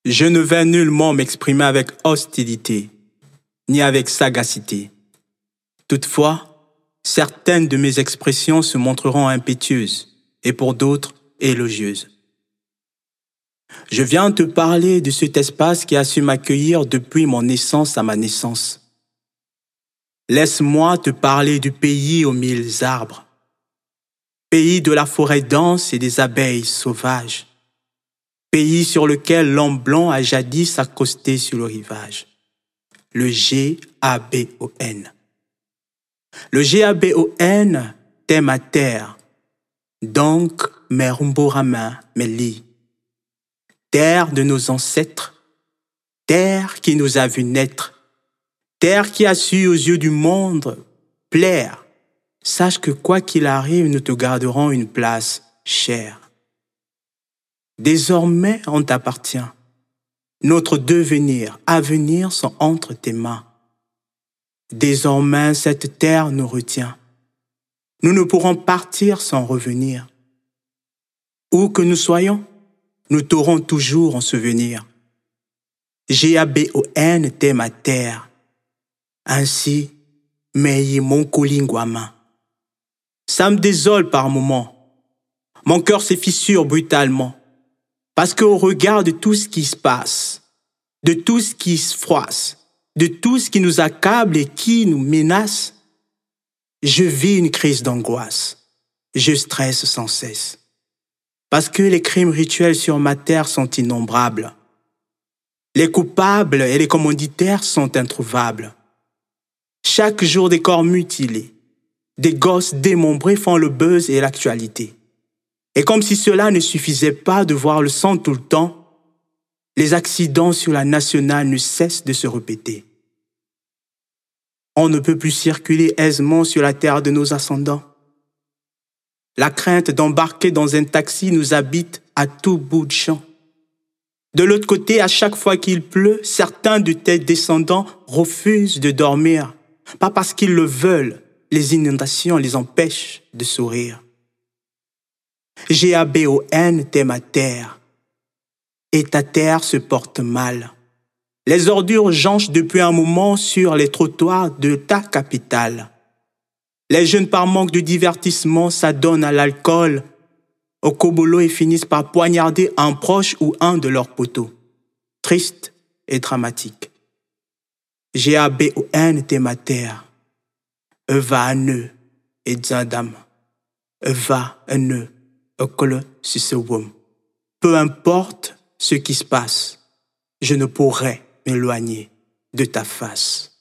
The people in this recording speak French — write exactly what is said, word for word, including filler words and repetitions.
Je ne vais nullement m'exprimer avec hostilité, ni avec sagacité. Toutefois, certaines de mes expressions se montreront impétueuses et pour d'autres élogieuses. Je viens te parler de cet espace qui a su m'accueillir depuis mon naissance à ma naissance. Laisse-moi te parler du pays aux mille arbres, pays de la forêt dense et des abeilles sauvages, pays sur lequel l'homme blanc a jadis accosté sur le rivage. Le G A B O N. Le G A B O N, t'es ma terre, donc mes rumborama, mes lits. Terre de nos ancêtres, terre qui nous a vus naître, terre qui a su aux yeux du monde plaire. Sache que quoi qu'il arrive, nous te garderons une place chère. Désormais, on t'appartient. Notre devenir, avenir sont entre tes mains. Désormais, cette terre nous retient. Nous ne pourrons partir sans revenir. Où que nous soyons, nous t'aurons toujours en souvenir. G A B O N, t'es ma terre. Ainsi, Meyi mon Kolingwama. Ça me désole par moments. Mon cœur se fissure brutalement. Parce qu'au regard de tout ce qui se passe, de tout ce qui se froisse, de tout ce qui nous accable et qui nous menace, je vis une crise d'angoisse. Je stresse sans cesse. Parce que les crimes rituels sur ma terre sont innombrables. Les coupables et les commanditaires sont introuvables. Chaque jour, des corps mutilés, des gosses démembrés font le buzz et l'actualité. Et comme si cela ne suffisait pas de voir le sang tout le temps, les accidents sur la nationale ne cessent de se répéter. On ne peut plus circuler aisément sur la terre de nos ascendants. La crainte d'embarquer dans un taxi nous habite à tout bout de champ. De l'autre côté, à chaque fois qu'il pleut, certains de tes descendants refusent de dormir. Pas parce qu'ils le veulent, les inondations les empêchent de sourire. G A B O N, t'es ma terre. Et ta terre se porte mal. Les ordures jonchent depuis un moment sur les trottoirs de ta capitale. Les jeunes, par manque de divertissement, s'adonnent à l'alcool, au kobolo et finissent par poignarder un proche ou un de leurs poteaux. Triste et dramatique. G A B O N, t'es ma terre. Eva ane et Zadam. Eva ane. Peu importe ce qui se passe, je ne pourrai m'éloigner de ta face.